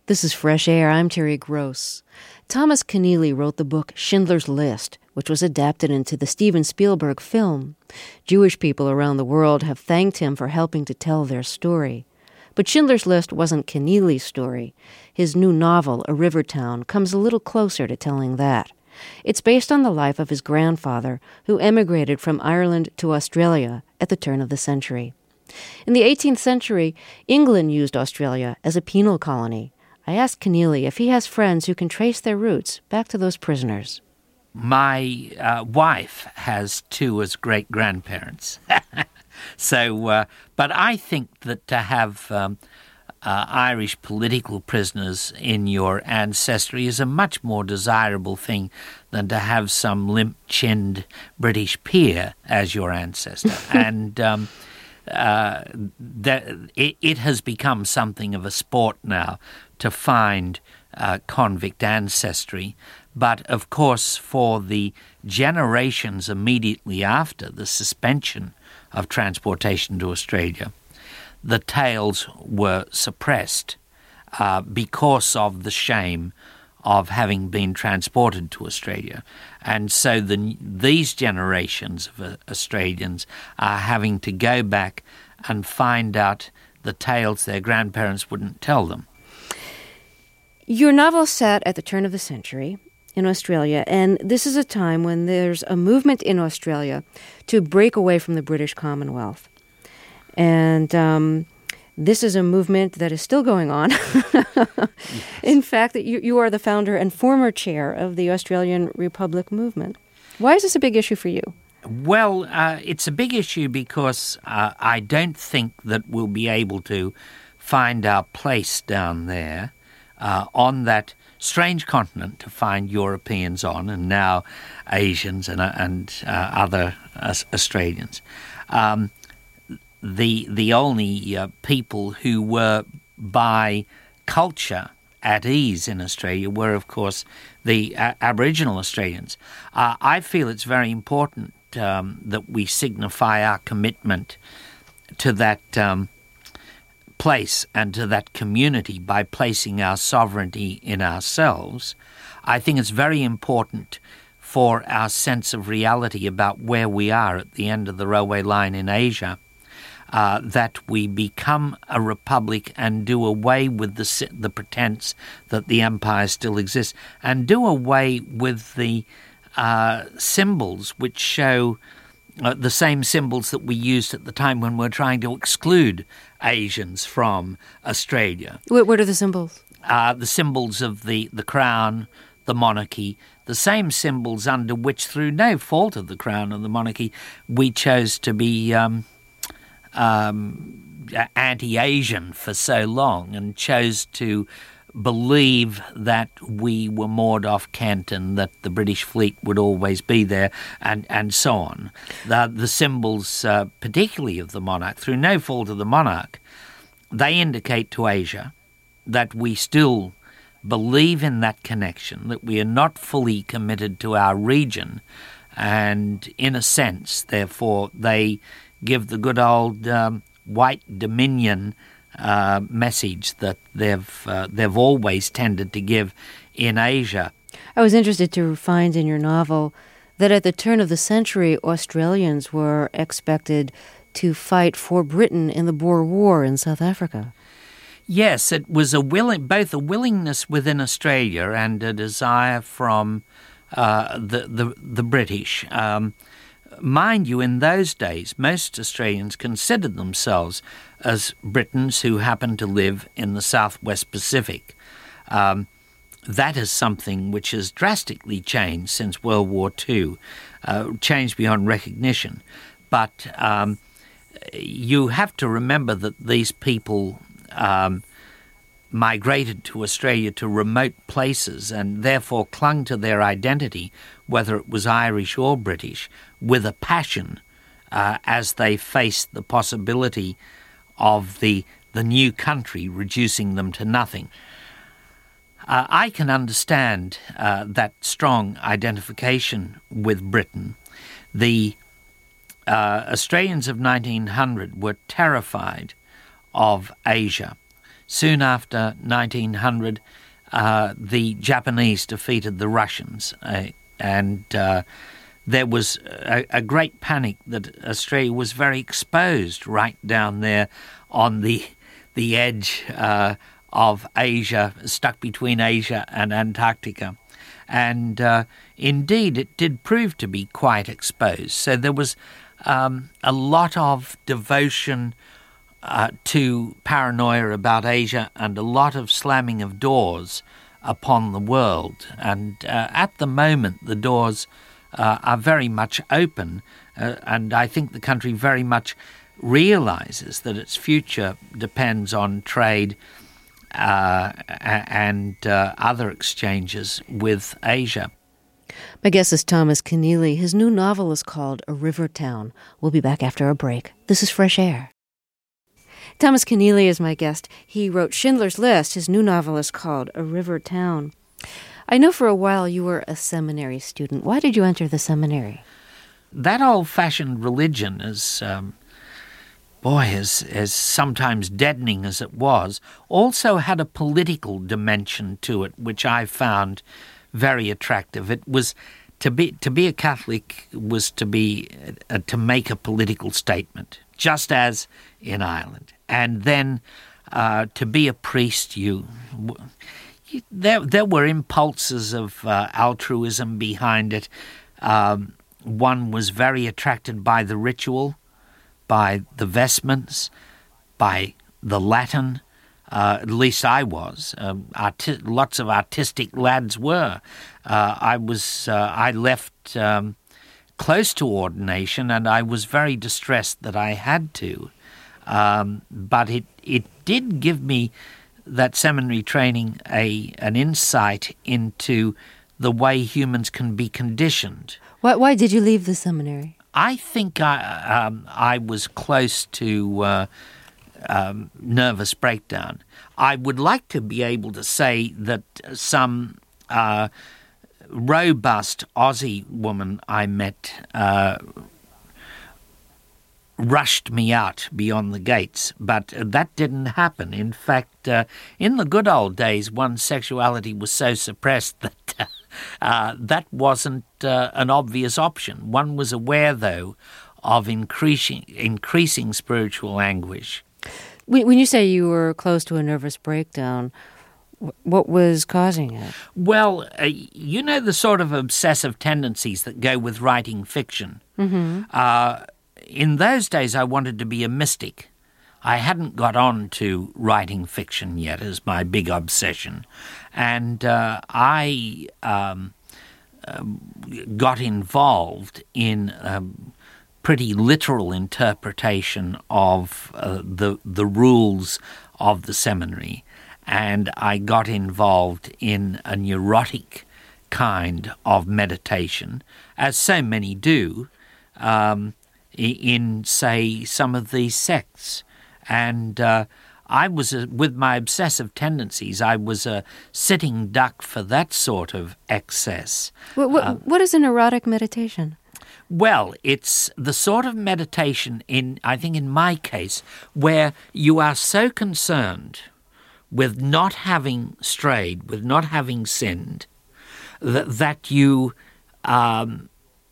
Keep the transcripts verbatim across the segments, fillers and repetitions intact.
This is Fresh Air. I'm Terry Gross. Thomas Keneally wrote the book Schindler's List, which was adapted into the Steven Spielberg film. Jewish people around the world have thanked him for helping to tell their story. But Schindler's List wasn't Keneally's story. His new novel, A River Town, comes a little closer to telling that. It's based on the life of his grandfather, who emigrated from Ireland to Australia at the turn of the century. In the eighteenth century, England used Australia as a penal colony. I asked Keneally if he has friends who can trace their roots back to those prisoners. My uh, wife has two as great-grandparents. so, uh, but I think that to have um, uh, Irish political prisoners in your ancestry is a much more desirable thing than to have some limp-chinned British peer as your ancestor. and um, uh, that, it, it has become something of a sport now to find uh, convict ancestry. But, of course, for the generations immediately after the suspension of transportation to Australia, the tales were suppressed uh, because of the shame of having been transported to Australia. And so the, these generations of uh, Australians are having to go back and find out the tales their grandparents wouldn't tell them. Your novel set at the turn of the century in Australia, and this is a time when there's a movement in Australia to break away from the British Commonwealth. And um, this is a movement that is still going on. Yes. In fact, you, you are the founder and former chair of the Australian Republic movement. Why is this a big issue for you? Well, uh, it's a big issue because uh, I don't think that we'll be able to find our place down there uh, on that strange continent to find Europeans on, and now Asians and, uh, and uh, other uh, Australians. Um, the the only uh, people who were by culture at ease in Australia were, of course, the uh, Aboriginal Australians. Uh, I feel it's very important um, that we signify our commitment to that um, place and to that community by placing our sovereignty in ourselves. I think it's very important for our sense of reality about where we are at the end of the railway line in Asia, uh, that we become a republic and do away with the, the pretense that the empire still exists, and do away with the uh, symbols which show Uh, the same symbols that we used at the time when we were trying to exclude Asians from Australia. What, what are the symbols? Uh, the symbols of the, the crown, the monarchy, the same symbols under which, through no fault of the crown and the monarchy, we chose to be um, um, anti-Asian for so long and chose to believe that we were moored off Kent and that the British fleet would always be there, and, and so on. The, the symbols, uh, particularly of the monarch, through no fault of the monarch, they indicate to Asia that we still believe in that connection, that we are not fully committed to our region, and in a sense, therefore, they give the good old um, white dominion Uh, message that they've uh, they've always tended to give in Asia. I was interested to find in your novel that at the turn of the century, Australians were expected to fight for Britain in the Boer War in South Africa. Yes, it was a willing, both a willingness within Australia and a desire from uh, the, the the British. Um, mind you, in those days, most Australians considered themselves as Britons who happened to live in the Southwest Pacific. Um, that is something which has drastically changed since World War Two, uh, changed beyond recognition. But um, you have to remember that these people um, migrated to Australia to remote places and therefore clung to their identity, whether it was Irish or British, with a passion uh, as they faced the possibility of the the new country reducing them to nothing. Uh, I can understand uh, that strong identification with Britain. The uh, Australians of nineteen hundred were terrified of Asia, soon after nineteen hundred, uh, the Japanese defeated the Russians, uh, and uh, there was a, a great panic that Australia was very exposed right down there on the the edge uh, of Asia, stuck between Asia and Antarctica. And uh, indeed, it did prove to be quite exposed. So there was um, a lot of devotion uh, to paranoia about Asia and a lot of slamming of doors upon the world. And uh, at the moment, the doors uh, are very much open, uh, and I think the country very much realizes that its future depends on trade Uh, and uh, other exchanges with Asia. My guest is Thomas Keneally. His new novel is called A River Town. We'll be back after a break. This is Fresh Air. Thomas Keneally is my guest. He wrote Schindler's List. His new novel is called A River Town. I know for a while you were a seminary student. Why did you enter the seminary? That old-fashioned religion is... Um, boy, as, as sometimes deadening as it was, also had a political dimension to it, which I found very attractive. It was to be to be a Catholic was to be uh, to make a political statement, just as in Ireland, and then uh, to be a priest, you, you there there were impulses of uh, altruism behind it. Um, one was very attracted by the ritual, by the vestments, by the Latin. Uh, at least I was. Um, arti- lots of artistic lads were. Uh, I was. Uh, I left um, close to ordination, and I was very distressed that I had to. Um, but it it did give me, that seminary training, a an insight into the way humans can be conditioned. Why, why did you leave the seminary? I think I um, I was close to uh, um, nervous breakdown. I would like to be able to say that some uh, robust Aussie woman I met uh, rushed me out beyond the gates, but that didn't happen. In fact, uh, in the good old days, one's sexuality was so suppressed that uh, uh, that wasn't uh, an obvious option. One was aware, though, of increasing increasing spiritual anguish. When you say you were close to a nervous breakdown, what was causing it? Well, uh, you know the sort of obsessive tendencies that go with writing fiction. Mm-hmm. Uh, in those days, I wanted to be a mystic. I hadn't got on to writing fiction yet as my big obsession. And uh, I um, uh, got involved in um, pretty literal interpretation of uh, the the rules of the seminary. And I got involved in a neurotic kind of meditation, as so many do, um, in, say, some of these sects. And uh, I was, a, with my obsessive tendencies, I was a sitting duck for that sort of excess. What, what, uh, what is an erotic meditation? Well, it's the sort of meditation, in I think in my case, where you are so concerned with not having strayed, with not having sinned, that, that you um,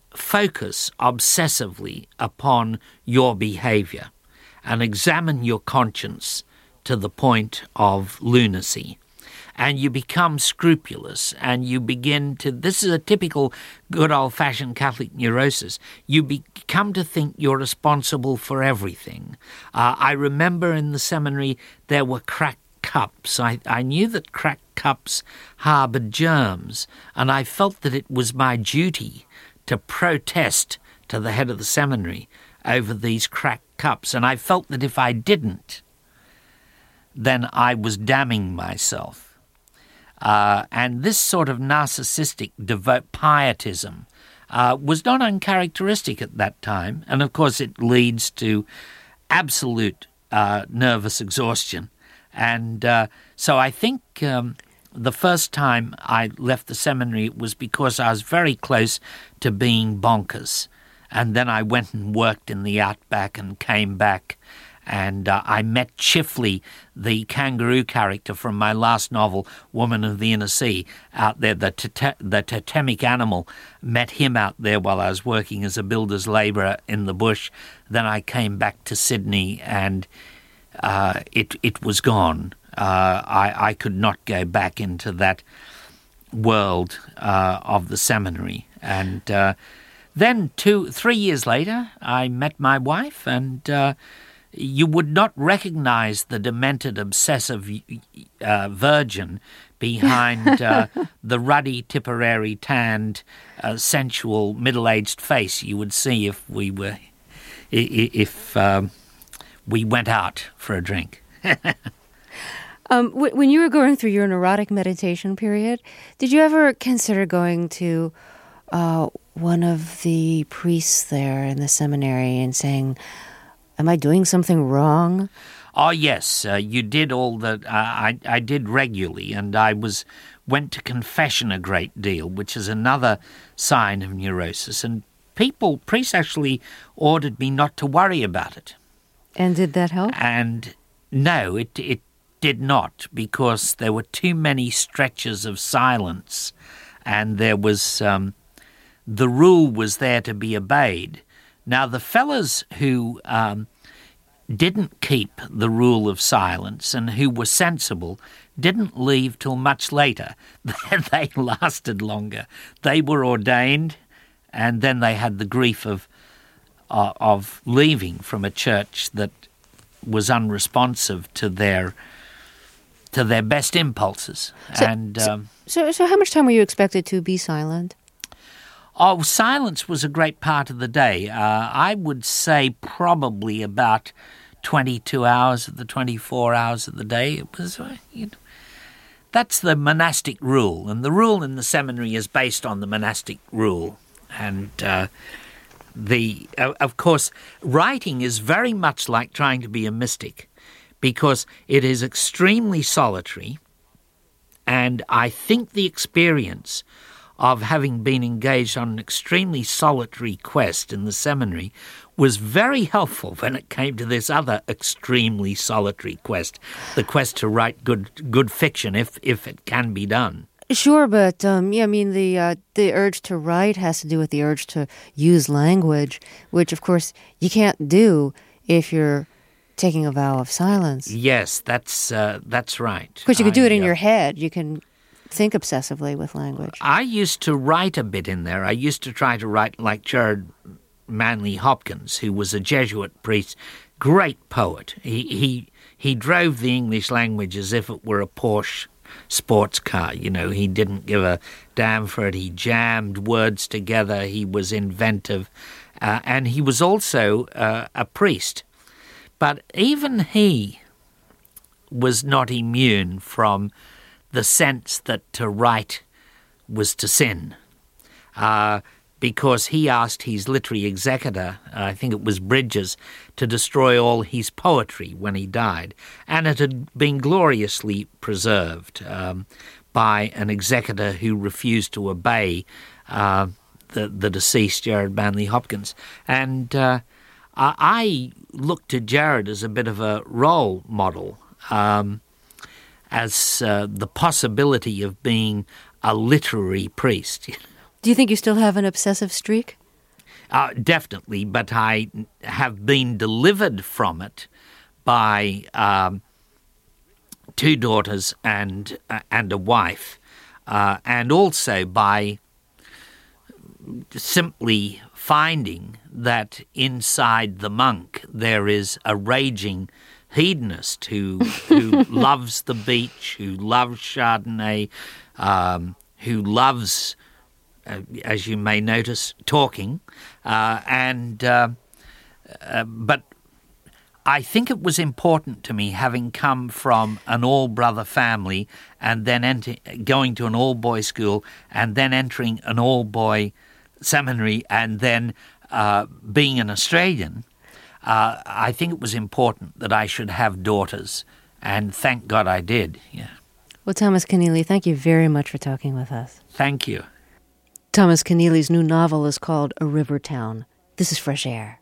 focus obsessively upon your behavior and examine your conscience to the point of lunacy. And you become scrupulous, and you begin to, this is a typical good old-fashioned Catholic neurosis, you be, come to think you're responsible for everything. Uh, I remember in the seminary there were cracked cups. I, I knew that cracked cups harboured germs, and I felt that it was my duty to protest to the head of the seminary over these cracked cups, and I felt that if I didn't, then I was damning myself. Uh, and this sort of narcissistic devout pietism uh, was not uncharacteristic at that time, and of course it leads to absolute uh, nervous exhaustion. And uh, so I think um, the first time I left the seminary, it was because I was very close to being bonkers. And then I went and worked in the outback and came back. And uh, I met Chifley, the kangaroo character from my last novel, Woman of the Inner Sea, out there. The, tote- the totemic animal, met him out there while I was working as a builder's labourer in the bush. Then I came back to Sydney and uh, it, it was gone. Uh, I, I could not go back into that world uh, of the seminary. And uh, then two, three years later, I met my wife, and uh, you would not recognize the demented, obsessive uh, virgin behind uh, the ruddy, Tipperary, tanned, uh, sensual, middle-aged face you would see if we were, if um, we went out for a drink. um, w- when you were going through your neurotic meditation period, did you ever consider going to uh, one of the priests there in the seminary and saying, am I doing something wrong? Oh, yes, uh, you did all that. Uh, I, I did regularly, and I was went to confession a great deal, which is another sign of neurosis. And people, priests actually ordered me not to worry about it. And did that help? And no, it it did not, because there were too many stretches of silence, and there was um, the rule was there to be obeyed. Now, the fellas who um, didn't keep the rule of silence and who were sensible didn't leave till much later. They lasted longer. They were ordained, and then they had the grief of uh, of leaving from a church that was unresponsive to their to their best impulses. So, and um, so, so, how much time were you expected to be silent? Oh, silence was a great part of the day. Uh, I would say probably about twenty-two hours of the twenty-four hours of the day. It was, uh, you know, that's the monastic rule, and the rule in the seminary is based on the monastic rule. And uh, the, uh, of course, writing is very much like trying to be a mystic, because it is extremely solitary, and I think the experience of having been engaged on an extremely solitary quest in the seminary was very helpful when it came to this other extremely solitary quest, the quest to write good good fiction, if if it can be done. Sure, but um, yeah, I mean the uh, the urge to write has to do with the urge to use language, which of course you can't do if you're taking a vow of silence. Yes, that's uh, that's right. Of course, you could do I, it in uh, your head. You can think obsessively with language. I used to write a bit in there. I used to try to write like Gerard Manley Hopkins, who was a Jesuit priest, great poet. He he he drove the English language as if it were a Porsche sports car. You know, he didn't give a damn for it. He jammed words together. He was inventive, uh, and he was also uh, a priest. But even he was not immune from the sense that to write was to sin, uh, because he asked his literary executor, I think it was Bridges, to destroy all his poetry when he died, and it had been gloriously preserved um, by an executor who refused to obey uh, the, the deceased Gerard Manley Hopkins. And uh, I looked to Gerard as a bit of a role model, um, as uh, the possibility of being a literary priest. Do you think you still have an obsessive streak? Uh, definitely, but I have been delivered from it by um, two daughters and uh, and a wife, uh, and also by simply finding that inside the monk there is a raging hedonist who who loves the beach, who loves Chardonnay, um, who loves, uh, as you may notice, talking, uh, and uh, uh, but I think it was important to me, having come from an all-brother family and then enter, going to an all-boy school and then entering an all-boy seminary and then uh, being an Australian. Uh, I think it was important that I should have daughters, and thank God I did. Yeah. Well, Thomas Keneally, thank you very much for talking with us. Thank you. Thomas Keneally's new novel is called A River Town. This is Fresh Air.